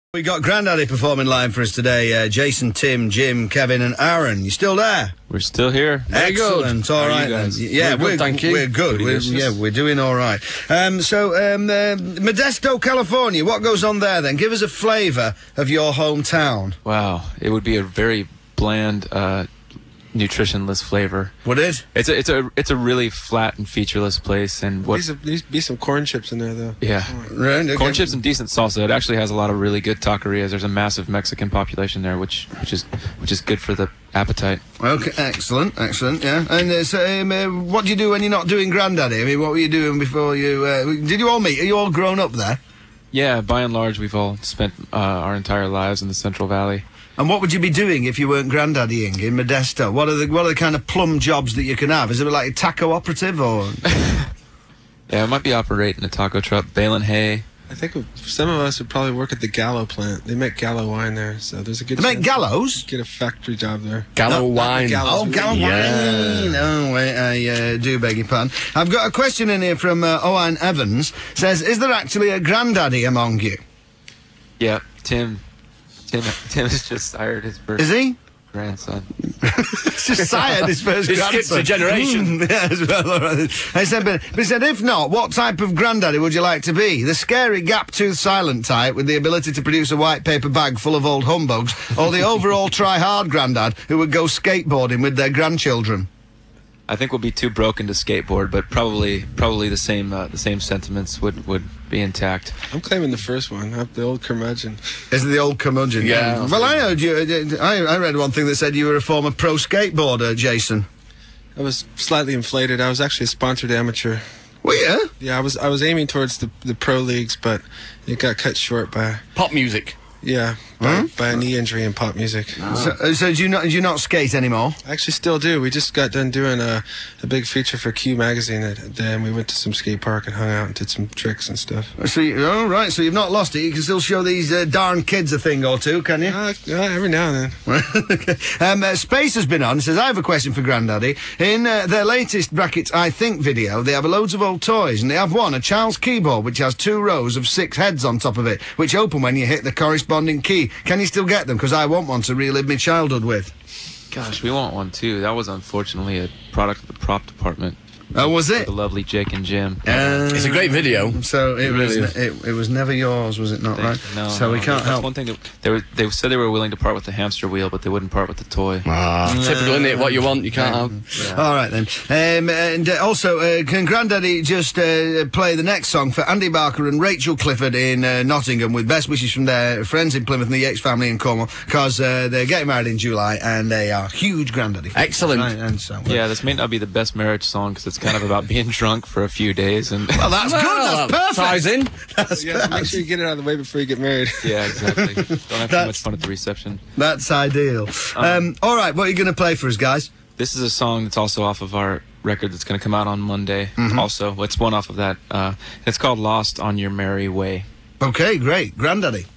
We got Grandaddy performing live for us today. Jason, Tim, Jim, Kevin and Aaron. You still there? We're still here. Very Excellent. Good. All right. Yeah, we're good, thank you. We're good. We're doing all right. Modesto, California. What goes on there then? Give us a flavour of your hometown. Wow, it would be a very bland, nutritionless flavor. Would it? It's a really flat and featureless place, and There's be some corn chips in there though. Yeah, right, okay. Corn chips and decent salsa. It actually has a lot of really good taquerias. There's a massive Mexican population there, which is good for the appetite. Okay, excellent, yeah. And what do you do when you're not doing Grandaddy? I mean, what were you doing before you? Did you all meet? Are you all grown up there? Yeah, by and large, we've all spent our entire lives in the Central Valley. And what would you be doing if you weren't Grandaddying in Modesto? What are the kind of plum jobs that you can have? Is it like a taco operative or? Yeah, I might be operating a taco truck, baling hay. I think some of us would probably work at the Gallo plant. They make Gallo wine there, so there's a good. They make Gallows? Get a factory job there. Gallo wine. Gallo wine. Oh, wait, I do beg your pardon. I've got a question in here from Owen Evans. Says, is there actually a Grandaddy among you? Yeah, Tim has just sired his first. Is he? Grandson. Just sired his first It grandson. skips a generation. Yeah, as well, all right. I said, but he said, if not, what type of Grandaddy would you like to be? The scary gap-toothed silent type with the ability to produce a white paper bag full of old humbugs, or the overall try-hard grandad who would go skateboarding with their grandchildren? I think we'll be too broken to skateboard, but probably the same sentiments would be intact. I'm claiming the first one. The old curmudgeon. Is it the old curmudgeon? Yeah. Well, I heard you. I read one thing that said you were a former pro skateboarder, Jason. I was slightly inflated. I was actually a sponsored amateur. Well, yeah. Yeah, I was aiming towards the pro leagues, but it got cut short by Pop music. by a knee injury in pop music. So do you not skate anymore? I actually still do. We just got done doing a big feature for Q magazine. Then we went to some skate park and hung out and did some tricks and stuff. So so you've not lost it. You can still show these darn kids a thing or two, can you? Every now and then. Okay. Space has been on. Says, I have a question for Grandaddy. In their latest brackets I Think video, they have loads of old toys, and they have one, a child's keyboard, which has 2 rows of 6 heads on top of it, which open when you hit the corresponding key. Can you still get them? Because I want one to relive my childhood with. Gosh, we want one too. That was unfortunately a product of the prop department. Oh, was it? The lovely Jake and Jim. It's a great video. So it really was never yours, was it not? Right? No. So we can't help. One thing that they said they were willing to part with the hamster wheel, but they wouldn't part with the toy. Typical, isn't it? What you want, you can't have. Yeah. All right then. Also, can Grandaddy just play the next song for Andy Barker and Rachel Clifford in Nottingham with best wishes from their friends in Plymouth and the Yates family in Cornwall, because they're getting married in July and they are huge Grandaddy fans. Excellent. Right, and so, Yeah, this may not be the best marriage song because it's kind of about being drunk for a few days and. Well, that's good. That's perfect. Ties in. That's Yeah, make sure you get it out of the way before you get married. Yeah, exactly. Don't have too much fun at the reception. That's ideal. All right, what are you going to play for us, guys? This is a song that's also off of our record that's going to come out on Monday. Also, it's one off of that. It's called "Lost on Your Merry Way." Okay, great. Grandaddy.